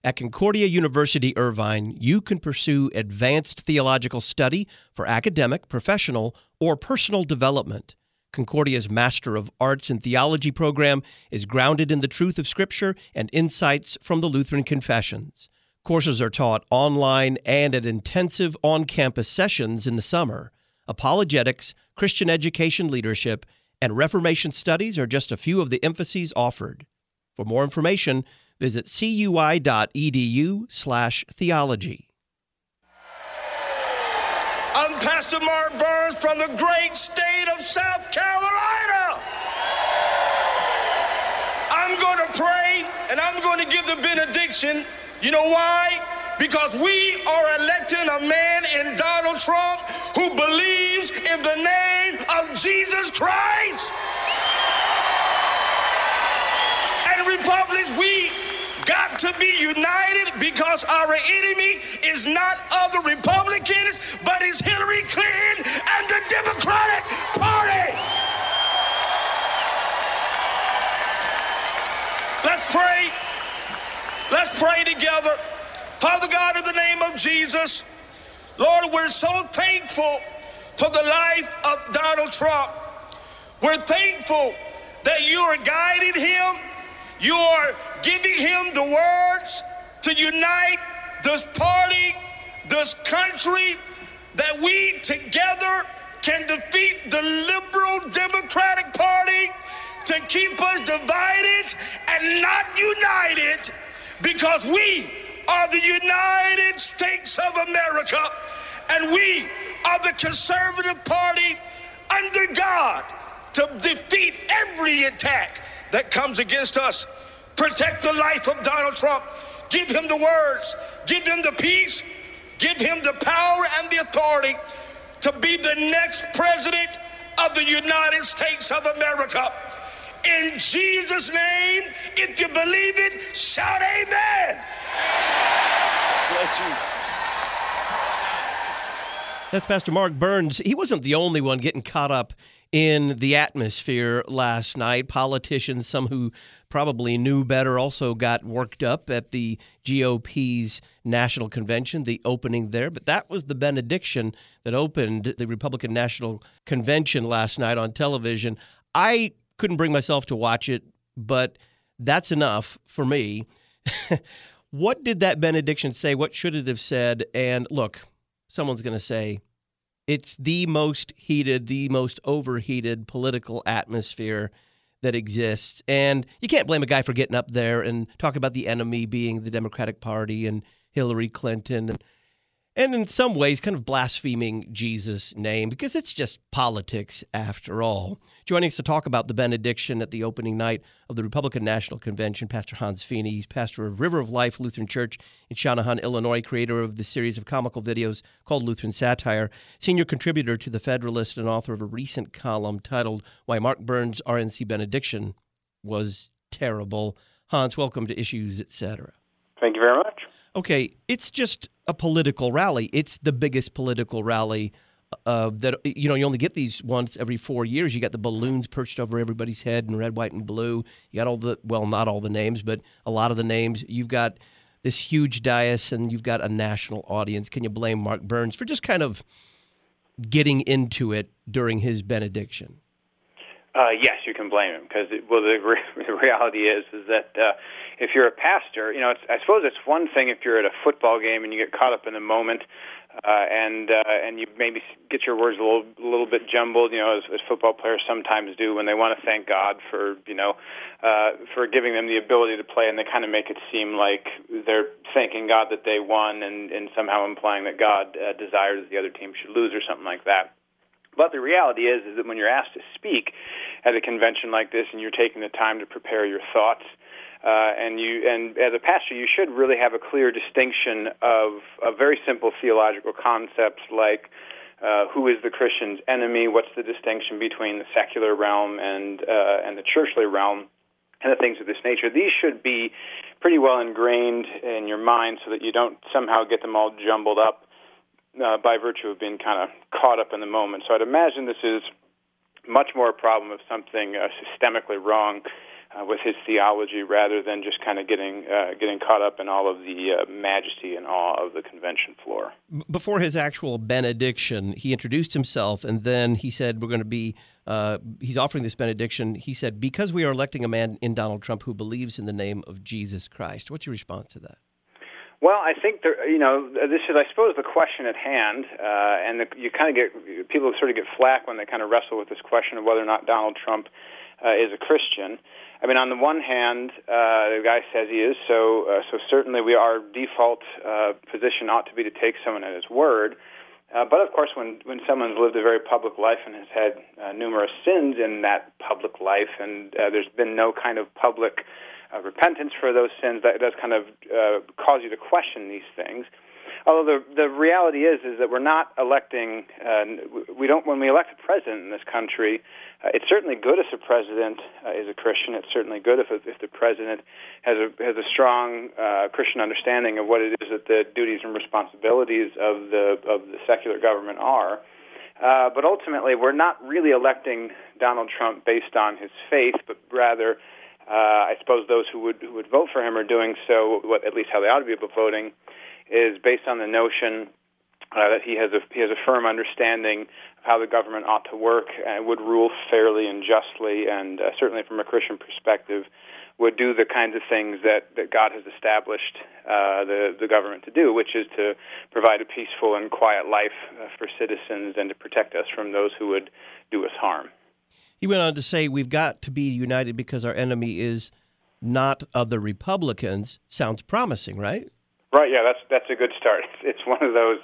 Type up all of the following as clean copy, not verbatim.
At Concordia University Irvine, you can pursue advanced theological study for academic, professional, or personal development. Concordia's Master of Arts in Theology program is grounded in the truth of Scripture and insights from the Lutheran Confessions. Courses are taught online and at intensive on-campus sessions in the summer. Apologetics, Christian education leadership, and Reformation studies are just a few of the emphases offered. For more information, visit cui.edu/theology. I'm Pastor Mark Burns from the great state of South Carolina. I'm going to pray and I'm going to give the benediction. You know why? Because we are electing a man in Donald Trump who believes in the name of Jesus Christ. And Republicans, we got to be united because our enemy is not other Republicans, but is Hillary Clinton and the Democratic Party. Let's pray. Let's pray together. Father God, in the name of Jesus, Lord, we're so thankful for the life of Donald Trump. We're thankful that you are guiding him. You are giving him the words to unite this party, this country, that we together can defeat the liberal Democratic Party to keep us divided and not united, because we are the United States of America and we are the conservative party under God to defeat every attack that comes against us. Protect the life of Donald Trump. Give him the words. Give him the peace. Give him the power and the authority to be the next president of the United States of America. In Jesus' name, if you believe it, shout amen. Bless you. That's Pastor Mark Burns. He wasn't the only one getting caught up in the atmosphere last night. Politicians, some who probably knew better, also got worked up at the GOP's national convention, the opening there. But that was the benediction that opened the Republican National Convention last night on television. I couldn't bring myself to watch it, but that's enough for me. What did that benediction say? What should it have said? And look, someone's going to say, it's the most heated, the most overheated political atmosphere that exists. And you can't blame a guy for getting up there and talk about the enemy being the Democratic Party and Hillary Clinton and in some ways kind of blaspheming Jesus' name, because it's just politics after all. Joining us to talk about the benediction at the opening night of the Republican National Convention, Pastor Hans Feeney. He's pastor of River of Life Lutheran Church in Channahon, Illinois, creator of the series of comical videos called Lutheran Satire, senior contributor to The Federalist, and author of a recent column titled Why Mark Burns' RNC Benediction Was Terrible. Hans, welcome to Issues, Etc. Thank you very much. Okay, it's just a political rally. It's the biggest political rally that, you only get these once every 4 years. You got the balloons perched over everybody's head in red, white, and blue. You got all the, well, not all the names, but a lot of the names. You've got this huge dais, and you've got a national audience. Can you blame Mark Burns for just kind of getting into it during his benediction? Yes, you can blame him, because the reality is that if you're a pastor, I suppose it's one thing if you're at a football game and you get caught up in the moment, and you maybe get your words a little bit jumbled, as football players sometimes do when they want to thank God for giving them the ability to play, and they kind of make it seem like they're thanking God that they won, and somehow implying that God desires the other team should lose or something like that. But the reality is that when you're asked to speak at a convention like this, and you're taking the time to prepare your thoughts, and as a pastor, you should really have a clear distinction of very simple theological concepts like who is the Christian's enemy, what's the distinction between the secular realm and the churchly realm, and the things of this nature. These should be pretty well ingrained in your mind so that you don't somehow get them all jumbled up by virtue of being kind of caught up in the moment. So I'd imagine this is much more a problem of something systemically wrong with his theology, rather than just kind of getting caught up in all of the majesty and awe of the convention floor. Before his actual benediction, he introduced himself, and then he said, he's offering this benediction. He said, because we are electing a man in Donald Trump who believes in the name of Jesus Christ. What's your response to that? Well, I think this is, I suppose, the question at hand, and you kind of get people sort of get flack when they kind of wrestle with this question of whether or not Donald Trump is a Christian. I mean, on the one hand, the guy says he is, so certainly our default position ought to be to take someone at his word. But of course, when someone's lived a very public life and has had numerous sins in that public life, and there's been no kind of public repentance for those sins, that does kind of cause you to question these things. Although the reality is that we're not electing. When we elect a president in this country, it's certainly good if the president is a Christian. It's certainly good if the president has a strong Christian understanding of what it is that the duties and responsibilities of the secular government are. But ultimately, we're not really electing Donald Trump based on his faith, but rather, I suppose those who would vote for him are doing so. At least how they ought to be voting is based on the notion that he has a firm understanding of how the government ought to work and would rule fairly and justly, and certainly from a Christian perspective, would do the kinds of things that God has established the government to do, which is to provide a peaceful and quiet life for citizens and to protect us from those who would do us harm. He went on to say, we've got to be united because our enemy is not other Republicans. Sounds promising, right? Right. Yeah, that's a good start. It's one of those.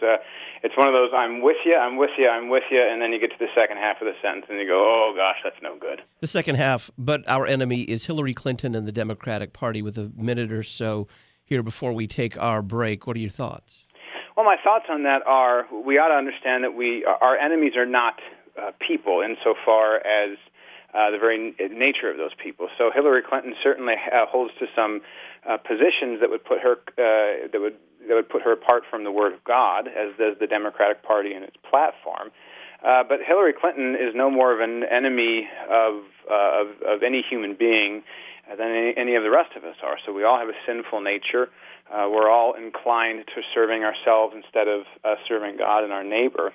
I'm with you, and then you get to the second half of the sentence, and you go, oh gosh, that's no good. The second half, but our enemy is Hillary Clinton and the Democratic Party. With a minute or so here before we take our break, what are your thoughts? Well, my thoughts on that are we ought to understand that our enemies are not people insofar as the very nature of those people. So Hillary Clinton certainly holds to some positions that would put her that would put her apart from the Word of God, as does the Democratic Party and its platform. But Hillary Clinton is no more of an enemy of any human being than any of the rest of us are. So we all have a sinful nature. We're all inclined to serving ourselves instead of serving God and our neighbor.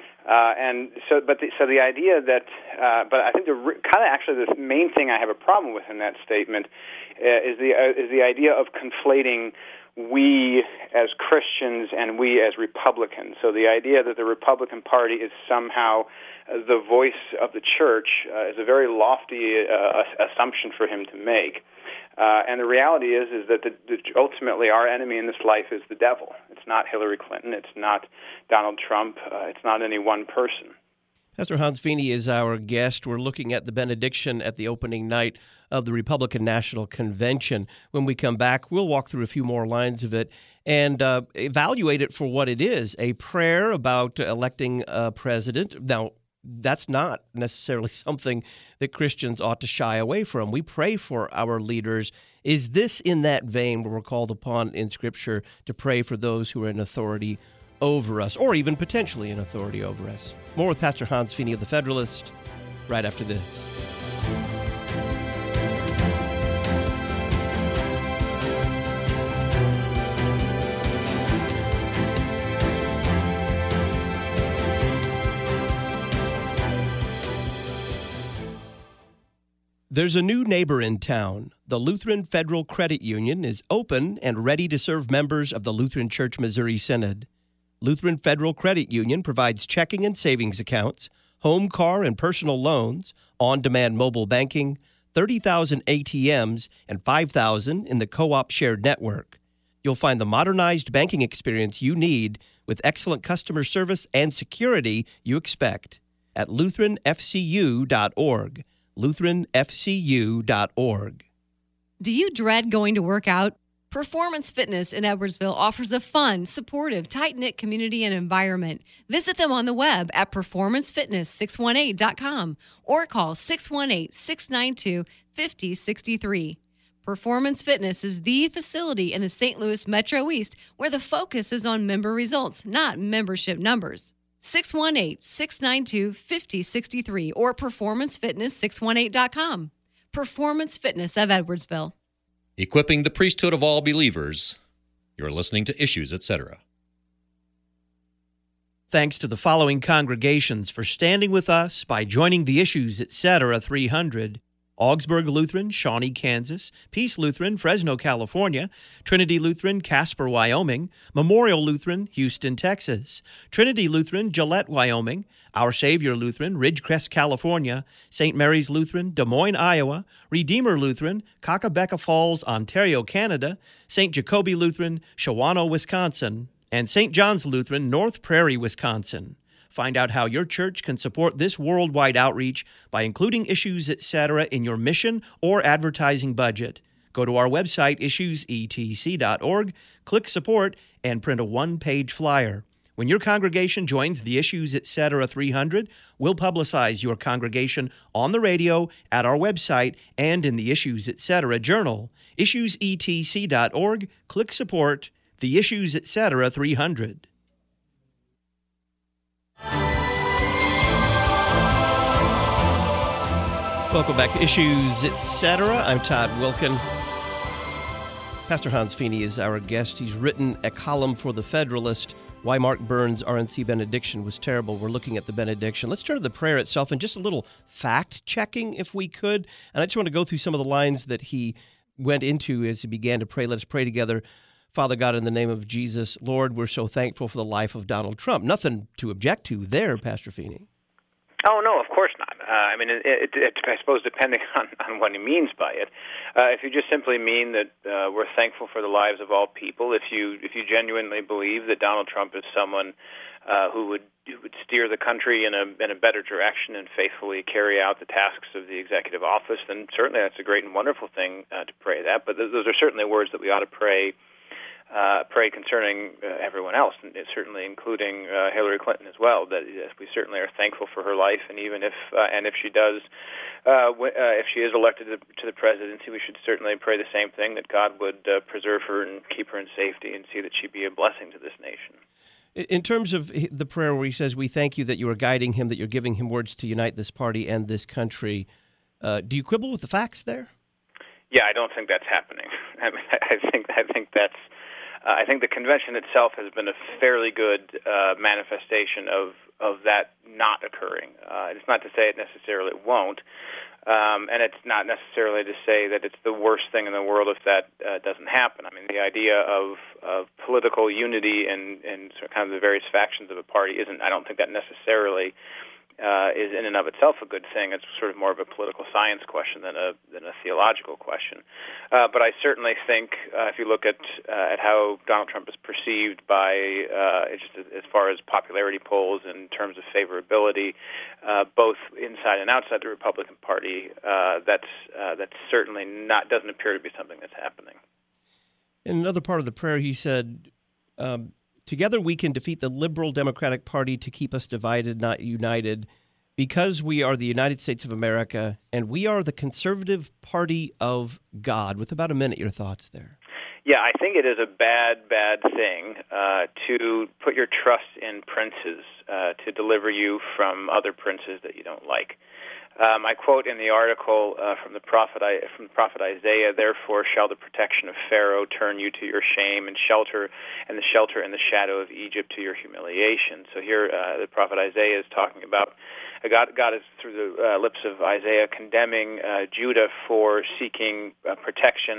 So the idea that, but I think the main thing I have a problem with in that statement is the idea of conflating we as Christians and we as Republicans. So the idea that the Republican Party is somehow the voice of the church is a very lofty assumption for him to make. And the reality is that ultimately our enemy in this life is the devil. It's not Hillary Clinton. It's not Donald Trump. It's not any one person. Pastor Hans Feeney is our guest. We're looking at the benediction at the opening night of the Republican National Convention. When we come back, we'll walk through a few more lines of it and evaluate it for what it is, a prayer about electing a president. Now, that's not necessarily something that Christians ought to shy away from. We pray for our leaders. Is this in that vein where we're called upon in Scripture to pray for those who are in authority over us, or even potentially in authority over us? More with Pastor Hans Feeney of The Federalist right after this. There's a new neighbor in town. The Lutheran Federal Credit Union is open and ready to serve members of the Lutheran Church Missouri Synod. Lutheran Federal Credit Union provides checking and savings accounts, home, car, and personal loans, on-demand mobile banking, 30,000 ATMs, and 5,000 in the co-op shared network. You'll find the modernized banking experience you need with excellent customer service and security you expect at LutheranFCU.org. LutheranFCU.org. Do you dread going to work out? Performance Fitness in Edwardsville offers a fun, supportive, tight-knit community and environment. Visit them on the web at performancefitness618.com or call 618-692-5063. Performance Fitness is the facility in the St. Louis Metro East where the focus is on member results, not membership numbers. 618-692-5063 or performancefitness618.com. Performance Fitness of Edwardsville. Equipping the priesthood of all believers. You're listening to Issues, etc. Thanks to the following congregations for standing with us by joining the Issues, etc. 300. Augsburg Lutheran, Shawnee, Kansas, Peace Lutheran, Fresno, California, Trinity Lutheran, Casper, Wyoming, Memorial Lutheran, Houston, Texas, Trinity Lutheran, Gillette, Wyoming, Our Savior Lutheran, Ridgecrest, California, St. Mary's Lutheran, Des Moines, Iowa, Redeemer Lutheran, Kakabeka Falls, Ontario, Canada, St. Jacobi Lutheran, Shawano, Wisconsin, and St. John's Lutheran, North Prairie, Wisconsin. Find out how your church can support this worldwide outreach by including Issues, etc. in your mission or advertising budget. Go to our website, issuesetc.org, click Support, and print a one-page flyer. When your congregation joins the Issues, etc. 300, we'll publicize your congregation on the radio, at our website, and in the Issues, etc. journal. Issuesetc.org, click Support, the Issues, etc. 300. Welcome back to Issues, etc. I'm Todd Wilkin. Pastor Hans Feeney is our guest. He's written a column for The Federalist, Why Mark Burns' RNC benediction was terrible. We're looking at the benediction. Let's turn to the prayer itself and just a little fact-checking, if we could. And I just want to go through some of the lines that he went into as he began to pray. Let us pray together. Father God, in the name of Jesus, Lord, we're so thankful for the life of Donald Trump. Nothing to object to there, Pastor Feeney. Oh, no, of course not. I mean, I suppose depending on what he means by it. If you just simply mean that we're thankful for the lives of all people, if you genuinely believe that Donald Trump is someone who would steer the country in a better direction and faithfully carry out the tasks of the executive office, then certainly that's a great and wonderful thing to pray that. But those are certainly words that we ought to pray concerning everyone else, and certainly including Hillary Clinton as well. That we certainly are thankful for her life, and even if she does, if she is elected to the presidency, we should certainly pray the same thing, that God would preserve her and keep her in safety, and see that she be a blessing to this nation. In terms of the prayer where he says, we thank you that you are guiding him, that you're giving him words to unite this party and this country, do you quibble with the facts there? Yeah, I don't think that's happening. I mean, I think that's. I think the convention itself has been a fairly good manifestation of that not occurring. It's not to say it necessarily won't, and it's not necessarily to say that it's the worst thing in the world if that doesn't happen. I mean, the idea of political unity and sort of kind of the various factions of a party isn't. I don't think that necessarily is in and of itself a good thing. It's sort of more of a political science question than a theological question. But I certainly think if you look at how Donald Trump is perceived by just as far as popularity polls in terms of favorability, both inside and outside the Republican Party, that's certainly doesn't appear to be something that's happening. In another part of the prayer, he said, together we can defeat the liberal Democratic Party to keep us divided, not united, because we are the United States of America, and we are the conservative party of God. With about a minute, your thoughts there. Yeah, I think it is a bad thing to put your trust in princes to deliver you from other princes that you don't like. I quote in the article from the prophet Isaiah, "Therefore shall the protection of Pharaoh turn you to your shame, and the shelter in the shadow of Egypt to your humiliation." So here the prophet Isaiah is talking about God is through the lips of Isaiah condemning Judah for seeking protection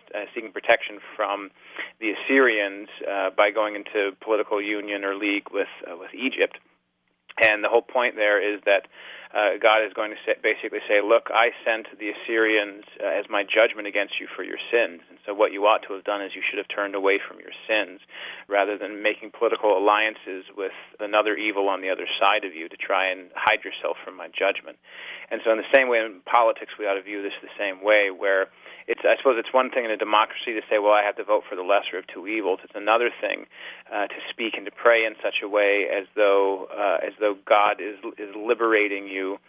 from the Assyrians by going into political union or league with Egypt. And the whole point there is that God is going to basically say, look, I sent the Assyrians as my judgment against you for your sins. And so what you ought to have done is you should have turned away from your sins rather than making political alliances with another evil on the other side of you to try and hide yourself from my judgment. And so in the same way in politics, we ought to view this the same way, where I suppose it's one thing in a democracy to say, well, I have to vote for the lesser of two evils. It's another thing to speak and to pray in such a way as though God is liberating you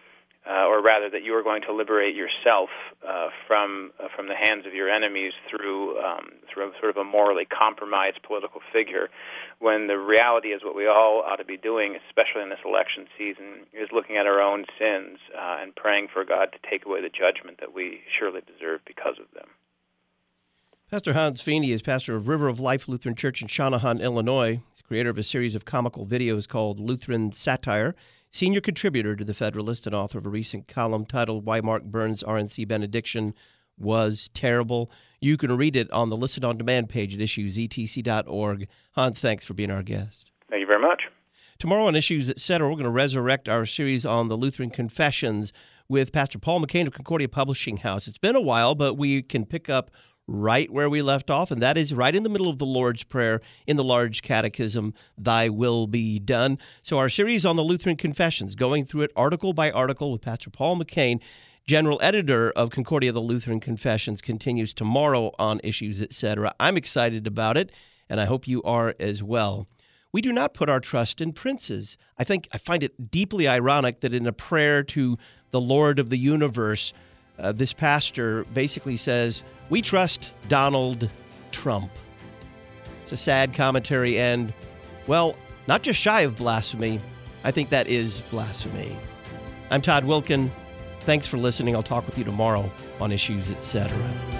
or rather that you are going to liberate yourself from the hands of your enemies through sort of a morally compromised political figure, when the reality is what we all ought to be doing, especially in this election season, is looking at our own sins and praying for God to take away the judgment that we surely deserve because of them. Pastor Hans Feeney is pastor of River of Life Lutheran Church in Shanahan, Illinois. He's the creator of a series of comical videos called Lutheran Satire, senior contributor to The Federalist, and author of a recent column titled Why Mark Burns' RNC Benediction Was Terrible. You can read it on the Listen on Demand page at issuesetc.org. Hans, thanks for being our guest. Thank you very much. Tomorrow on Issues Etc., we're going to resurrect our series on the Lutheran Confessions with Pastor Paul McCain of Concordia Publishing House. It's been a while, but we can pick up right where we left off, and that is right in the middle of the Lord's Prayer in the Large Catechism, Thy Will Be Done. So our series on the Lutheran Confessions, going through it article by article with Pastor Paul McCain, General Editor of Concordia, the Lutheran Confessions, continues tomorrow on Issues Etc. I'm excited about it, and I hope you are as well. We do not put our trust in princes. I find it deeply ironic that in a prayer to the Lord of the universe, this pastor basically says, we trust Donald Trump. It's a sad commentary and, well, not just shy of blasphemy. I think that is blasphemy. I'm Todd Wilkin. Thanks for listening. I'll talk with you tomorrow on Issues Etc.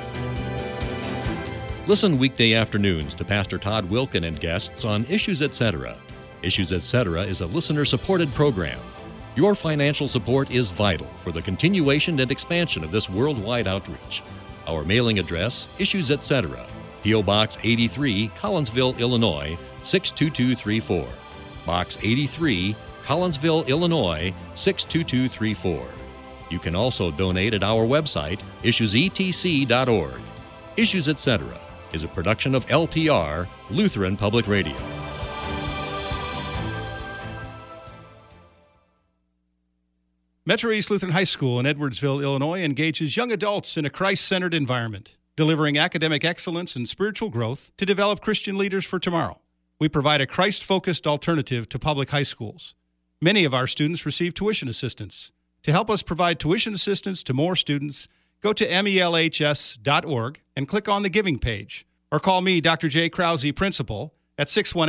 Listen weekday afternoons to Pastor Todd Wilkin and guests on Issues Etc. Issues Etc. is a listener-supported program. Your financial support is vital for the continuation and expansion of this worldwide outreach. Our mailing address, Issues Etc., P.O. Box 83, Collinsville, Illinois, 62234. Box 83, Collinsville, Illinois, 62234. You can also donate at our website, issuesetc.org. Issues Etc. is a production of LPR, Lutheran Public Radio. Metro East Lutheran High School in Edwardsville, Illinois, engages young adults in a Christ-centered environment, delivering academic excellence and spiritual growth to develop Christian leaders for tomorrow. We provide a Christ-focused alternative to public high schools. Many of our students receive tuition assistance. To help us provide tuition assistance to more students, go to melhs.org and click on the Giving page, or call me, Dr. J. Krause, Principal, at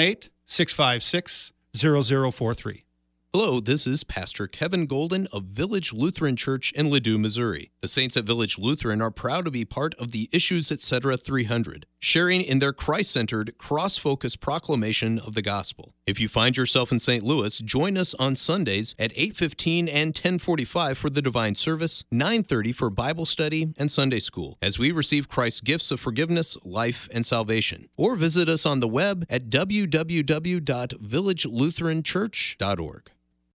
618-656-0043. Hello, this is Pastor Kevin Golden of Village Lutheran Church in Ladue, Missouri. The Saints at Village Lutheran are proud to be part of the Issues Etc. 300, sharing in their Christ-centered, cross-focused proclamation of the gospel. If you find yourself in St. Louis, join us on Sundays at 8:15 and 10:45 for the divine service, 9:30 for Bible study and Sunday school, as we receive Christ's gifts of forgiveness, life, and salvation. Or visit us on the web at www.villagelutheranchurch.org.